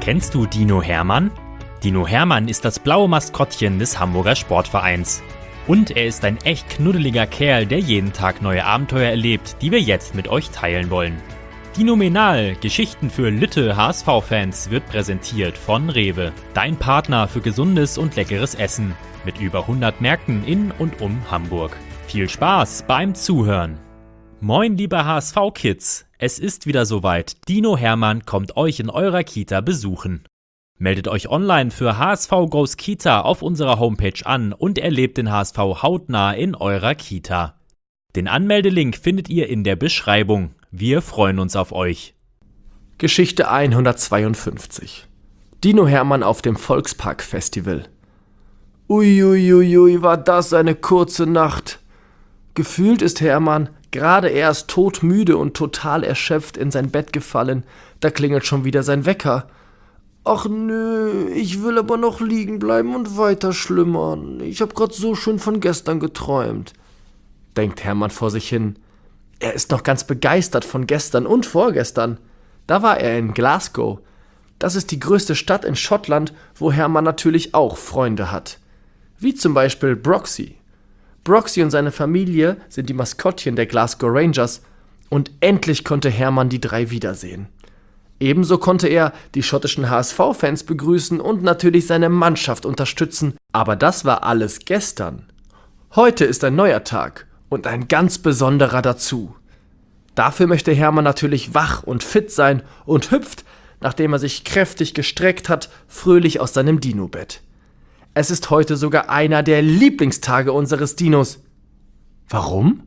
Kennst du Dino Hermann? Dino Hermann ist das blaue Maskottchen des Hamburger Sportvereins. Und er ist ein echt knuddeliger Kerl, der jeden Tag neue Abenteuer erlebt, die wir jetzt mit euch teilen wollen. Dinomenal, Geschichten für Lütte HSV-Fans, wird präsentiert von Rewe, dein Partner für gesundes und leckeres Essen, mit über 100 Märkten in und um Hamburg. Viel Spaß beim Zuhören! Moin liebe HSV-Kids, es ist wieder soweit, Dino Hermann kommt euch in eurer Kita besuchen. Meldet euch online für HSV Goes Kita auf unserer Homepage an und erlebt den HSV hautnah in eurer Kita. Den Anmeldelink findet ihr in der Beschreibung. Wir freuen uns auf euch. Geschichte 152. Dino Hermann auf dem Volkspark-Festival. Uiuiui, war das eine kurze Nacht. Gefühlt ist Hermann gerade erst todmüde und total erschöpft in sein Bett gefallen. Da klingelt schon wieder sein Wecker. Ach nö, ich will aber noch liegen bleiben und weiter schlummern. Ich hab grad so schön von gestern geträumt, denkt Hermann vor sich hin. Er ist noch ganz begeistert von gestern und vorgestern. Da war er in Glasgow. Das ist die größte Stadt in Schottland, wo Hermann natürlich auch Freunde hat. Wie zum Beispiel Broxy. Broxy und seine Familie sind die Maskottchen der Glasgow Rangers und endlich konnte Hermann die drei wiedersehen. Ebenso konnte er die schottischen HSV-Fans begrüßen und natürlich seine Mannschaft unterstützen. Aber das war alles gestern. Heute ist ein neuer Tag und ein ganz besonderer dazu. Dafür möchte Hermann natürlich wach und fit sein und hüpft, nachdem er sich kräftig gestreckt hat, fröhlich aus seinem Dino-Bett. Es ist heute sogar einer der Lieblingstage unseres Dinos. Warum?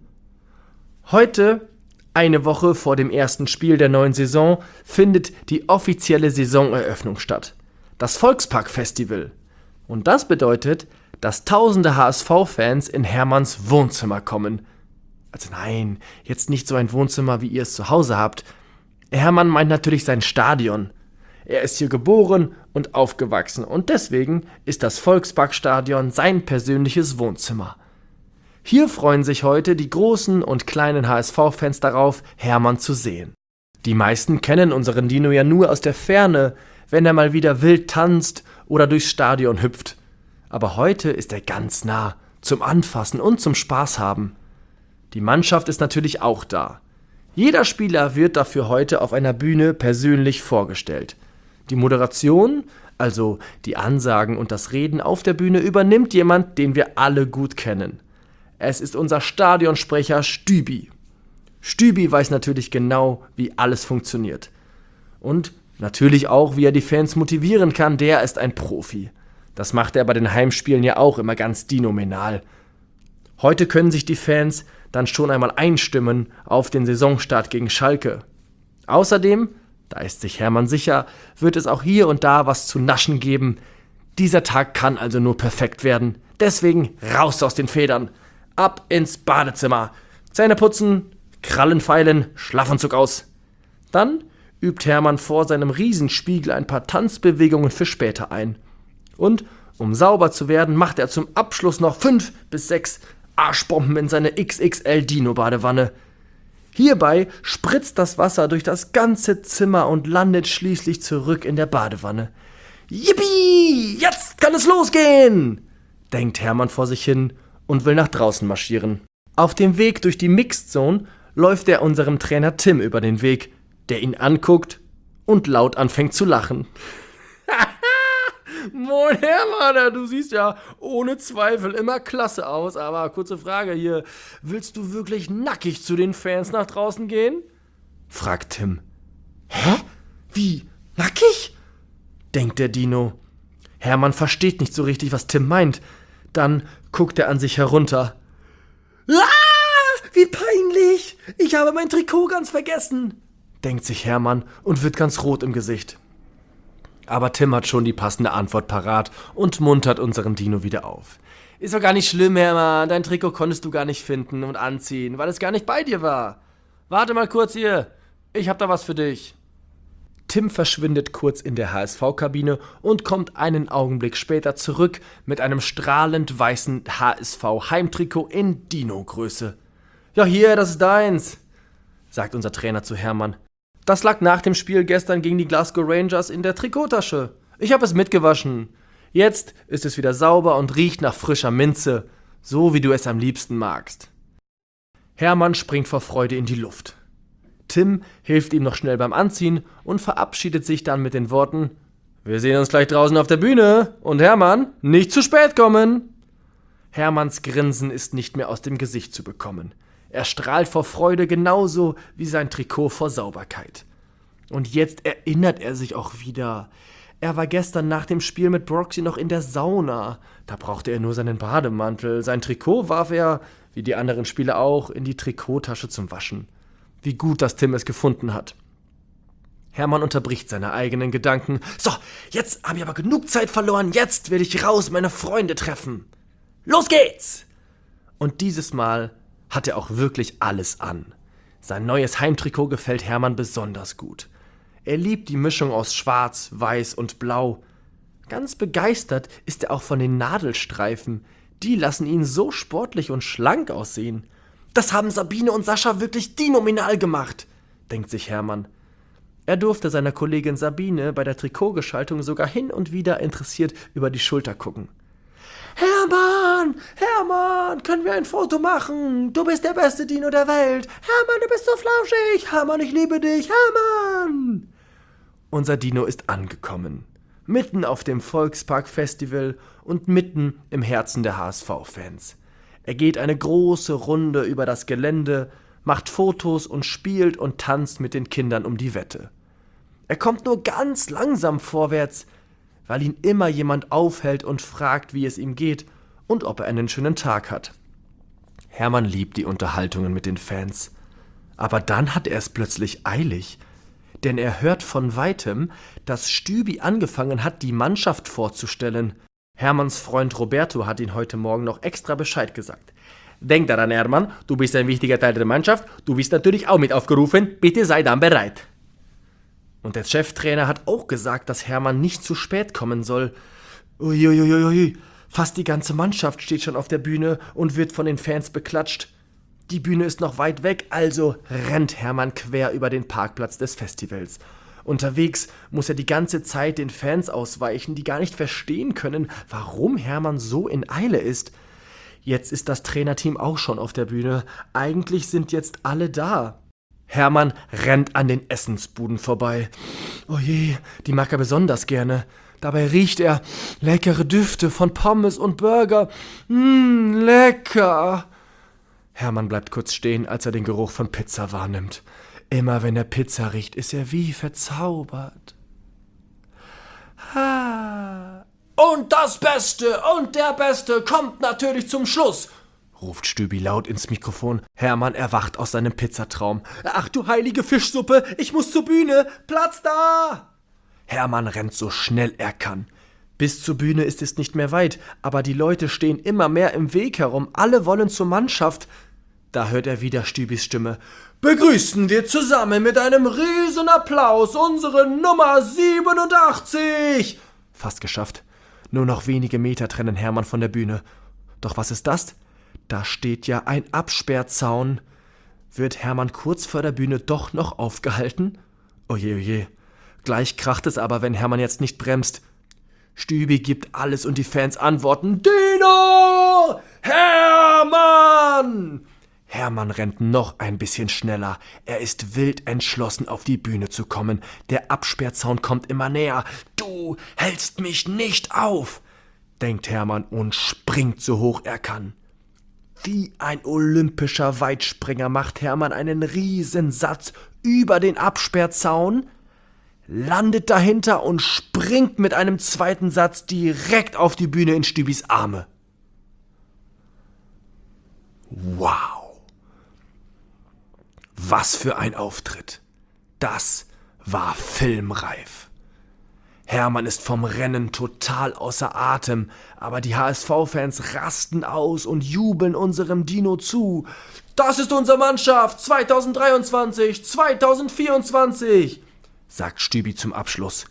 Heute, eine Woche vor dem ersten Spiel der neuen Saison, findet die offizielle Saisoneröffnung statt. Das Volkspark-Festival. Und das bedeutet, dass tausende HSV-Fans in Hermanns Wohnzimmer kommen. Also nein, jetzt nicht so ein Wohnzimmer, wie ihr es zu Hause habt. Hermann meint natürlich sein Stadion. Er ist hier geboren und aufgewachsen und deswegen ist das Volksparkstadion sein persönliches Wohnzimmer. Hier freuen sich heute die großen und kleinen HSV-Fans darauf, Hermann zu sehen. Die meisten kennen unseren Dino ja nur aus der Ferne, wenn er mal wieder wild tanzt oder durchs Stadion hüpft. Aber heute ist er ganz nah, zum Anfassen und zum Spaß haben. Die Mannschaft ist natürlich auch da. Jeder Spieler wird dafür heute auf einer Bühne persönlich vorgestellt. Die Moderation, also die Ansagen und das Reden auf der Bühne, übernimmt jemand, den wir alle gut kennen. Es ist unser Stadionsprecher Stübi. Stübi weiß natürlich genau, wie alles funktioniert. Und natürlich auch, wie er die Fans motivieren kann, der ist ein Profi. Das macht er bei den Heimspielen ja auch immer ganz dinomenal. Heute können sich die Fans dann schon einmal einstimmen auf den Saisonstart gegen Schalke. Außerdem, da ist sich Hermann sicher, wird es auch hier und da was zu naschen geben. Dieser Tag kann also nur perfekt werden. Deswegen raus aus den Federn. Ab ins Badezimmer. Zähne putzen, Krallen feilen, Schlafanzug aus. Dann übt Hermann vor seinem Riesenspiegel ein paar Tanzbewegungen für später ein. Und um sauber zu werden, macht er zum Abschluss noch 5 bis 6 Arschbomben in seine XXL-Dino-Badewanne. Hierbei spritzt das Wasser durch das ganze Zimmer und landet schließlich zurück in der Badewanne. Yippie, jetzt kann es losgehen, denkt Hermann vor sich hin und will nach draußen marschieren. Auf dem Weg durch die Mixed Zone läuft er unserem Trainer Tim über den Weg, der ihn anguckt und laut anfängt zu lachen. Moin Hermann, du siehst ja ohne Zweifel immer klasse aus, aber kurze Frage hier, willst du wirklich nackig zu den Fans nach draußen gehen? Fragt Tim. Hä? Wie? Nackig? Denkt der Dino. Hermann versteht nicht so richtig, was Tim meint. Dann guckt er an sich herunter. Ah, wie peinlich! Ich habe mein Trikot ganz vergessen, denkt sich Hermann und wird ganz rot im Gesicht. Aber Tim hat schon die passende Antwort parat und muntert unseren Dino wieder auf. Ist doch gar nicht schlimm, Hermann. Dein Trikot konntest du gar nicht finden und anziehen, weil es gar nicht bei dir war. Warte mal kurz hier. Ich hab da was für dich. Tim verschwindet kurz in der HSV-Kabine und kommt einen Augenblick später zurück mit einem strahlend weißen HSV-Heimtrikot in Dino-Größe. Ja, hier, das ist deins, sagt unser Trainer zu Hermann. Das lag nach dem Spiel gestern gegen die Glasgow Rangers in der Trikottasche. Ich habe es mitgewaschen. Jetzt ist es wieder sauber und riecht nach frischer Minze, so wie du es am liebsten magst. Hermann springt vor Freude in die Luft. Tim hilft ihm noch schnell beim Anziehen und verabschiedet sich dann mit den Worten: Wir sehen uns gleich draußen auf der Bühne und Hermann, nicht zu spät kommen. Hermanns Grinsen ist nicht mehr aus dem Gesicht zu bekommen. Er strahlt vor Freude genauso wie sein Trikot vor Sauberkeit. Und jetzt erinnert er sich auch wieder. Er war gestern nach dem Spiel mit Broxy noch in der Sauna. Da brauchte er nur seinen Bademantel. Sein Trikot warf er, wie die anderen Spieler auch, in die Trikottasche zum Waschen. Wie gut, dass Tim es gefunden hat. Hermann unterbricht seine eigenen Gedanken. So, jetzt habe ich aber genug Zeit verloren. Jetzt will ich raus meine Freunde treffen. Los geht's! Und dieses Mal hat er auch wirklich alles an. Sein neues Heimtrikot gefällt Hermann besonders gut. Er liebt die Mischung aus Schwarz, Weiß und Blau. Ganz begeistert ist er auch von den Nadelstreifen. Die lassen ihn so sportlich und schlank aussehen. Das haben Sabine und Sascha wirklich phänomenal gemacht, denkt sich Hermann. Er durfte seiner Kollegin Sabine bei der Trikotgestaltung sogar hin und wieder interessiert über die Schulter gucken. Hermann, können wir ein Foto machen? Du bist der beste Dino der Welt. Hermann, du bist so flauschig. Hermann, ich liebe dich. Hermann! Unser Dino ist angekommen. Mitten auf dem Volkspark-Festival und mitten im Herzen der HSV-Fans. Er geht eine große Runde über das Gelände, macht Fotos und spielt und tanzt mit den Kindern um die Wette. Er kommt nur ganz langsam vorwärts, weil ihn immer jemand aufhält und fragt, wie es ihm geht und ob er einen schönen Tag hat. Hermann liebt die Unterhaltungen mit den Fans. Aber dann hat er es plötzlich eilig, denn er hört von Weitem, dass Stübi angefangen hat, die Mannschaft vorzustellen. Hermanns Freund Roberto hat ihn heute Morgen noch extra Bescheid gesagt. Denk daran, Hermann, du bist ein wichtiger Teil der Mannschaft, du bist natürlich auch mit aufgerufen, bitte sei dann bereit. Und der Cheftrainer hat auch gesagt, dass Hermann nicht zu spät kommen soll. Uiuiuiui, fast die ganze Mannschaft steht schon auf der Bühne und wird von den Fans beklatscht. Die Bühne ist noch weit weg, also rennt Hermann quer über den Parkplatz des Festivals. Unterwegs muss er die ganze Zeit den Fans ausweichen, die gar nicht verstehen können, warum Hermann so in Eile ist. Jetzt ist das Trainerteam auch schon auf der Bühne. Eigentlich sind jetzt alle da. Hermann rennt an den Essensbuden vorbei. Oh je, die mag er besonders gerne. Dabei riecht er leckere Düfte von Pommes und Burger. Lecker! Hermann bleibt kurz stehen, als er den Geruch von Pizza wahrnimmt. Immer wenn er Pizza riecht, ist er wie verzaubert. Und das Beste und der Beste kommt natürlich zum Schluss, ruft Stübi laut ins Mikrofon. Hermann erwacht aus seinem Pizzatraum. Ach du heilige Fischsuppe, ich muss zur Bühne, Platz da! Hermann rennt so schnell er kann. Bis zur Bühne ist es nicht mehr weit, aber die Leute stehen immer mehr im Weg herum, alle wollen zur Mannschaft. Da hört er wieder Stübis Stimme. Begrüßen wir zusammen mit einem riesen Applaus unsere Nummer 87! Fast geschafft. Nur noch wenige Meter trennen Hermann von der Bühne. Doch was ist das? Da steht ja ein Absperrzaun. Wird Hermann kurz vor der Bühne doch noch aufgehalten? Oje, oje. Gleich kracht es aber, wenn Hermann jetzt nicht bremst. Stübi gibt alles und die Fans antworten: Dino! Hermann! Hermann rennt noch ein bisschen schneller. Er ist wild entschlossen, auf die Bühne zu kommen. Der Absperrzaun kommt immer näher. Du hältst mich nicht auf, denkt Hermann und springt so hoch er kann. Wie ein olympischer Weitspringer macht Hermann einen Riesensatz über den Absperrzaun, landet dahinter und springt mit einem zweiten Satz direkt auf die Bühne in Stübis Arme. Wow! Was für ein Auftritt! Das war filmreif. Hermann ist vom Rennen total außer Atem, aber die HSV-Fans rasten aus und jubeln unserem Dino zu. Das ist unsere Mannschaft 2023, 2024, sagt Stübi zum Abschluss.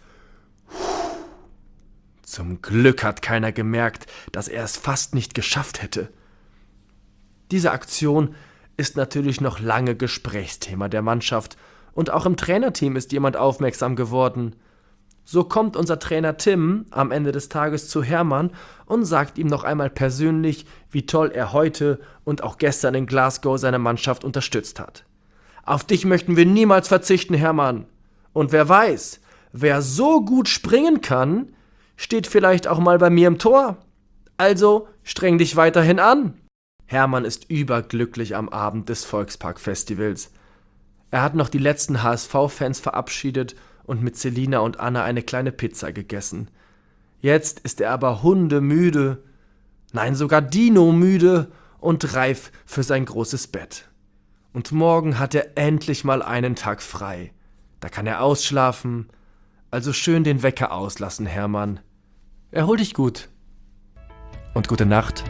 Zum Glück hat keiner gemerkt, dass er es fast nicht geschafft hätte. Diese Aktion ist natürlich noch lange Gesprächsthema der Mannschaft Und auch im Trainerteam ist jemand aufmerksam geworden. So kommt unser Trainer Tim am Ende des Tages zu Hermann und sagt ihm noch einmal persönlich, wie toll er heute und auch gestern in Glasgow seine Mannschaft unterstützt hat. Auf dich möchten wir niemals verzichten, Hermann. Und wer weiß, wer so gut springen kann, steht vielleicht auch mal bei mir im Tor. Also streng dich weiterhin an. Hermann ist überglücklich am Abend des Volkspark-Festivals. Er hat noch die letzten HSV-Fans verabschiedet und mit Selina und Anna eine kleine Pizza gegessen. Jetzt ist er aber hundemüde, nein, sogar Dino-müde und reif für sein großes Bett. Und morgen hat er endlich mal einen Tag frei. Da kann er ausschlafen, also schön den Wecker auslassen, Hermann. Erhol dich gut. Und gute Nacht.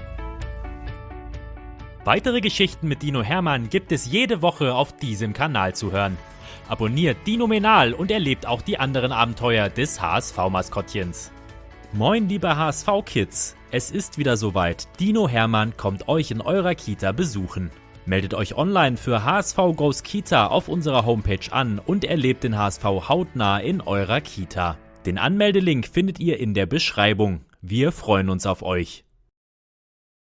Weitere Geschichten mit Dino Hermann gibt es jede Woche auf diesem Kanal zu hören. Abonniert Dinomenal und erlebt auch die anderen Abenteuer des HSV-Maskottchens. Moin liebe HSV-Kids, es ist wieder soweit. Dino Hermann kommt euch in eurer Kita besuchen. Meldet euch online für HSV Goes Kita auf unserer Homepage an und erlebt den HSV hautnah in eurer Kita. Den Anmeldelink findet ihr in der Beschreibung. Wir freuen uns auf euch.